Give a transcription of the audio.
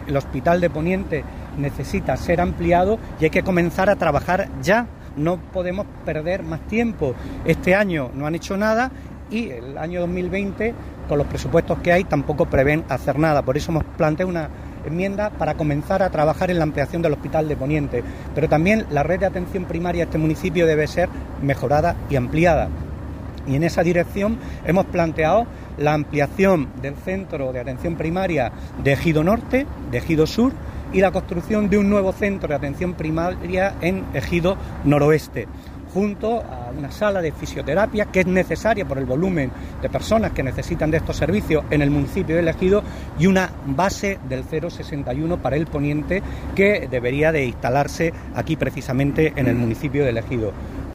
el Hospital de Poniente necesita ser ampliado y hay que comenzar a trabajar ya. No podemos perder más tiempo. Este año no han hecho nada y el año 2020, con los presupuestos que hay, tampoco prevén hacer nada. Por eso hemos planteado una enmienda para comenzar a trabajar en la ampliación del Hospital de Poniente. Pero también la red de atención primaria de este municipio debe ser mejorada y ampliada. Y en esa dirección hemos planteado la ampliación del centro de atención primaria de Ejido Norte, de Ejido Sur, y la construcción de un nuevo centro de atención primaria en Ejido Noroeste, junto a una sala de fisioterapia que es necesaria por el volumen de personas que necesitan de estos servicios en el municipio de Ejido, y una base del 061 para el Poniente que debería de instalarse aquí precisamente en el municipio de Ejido.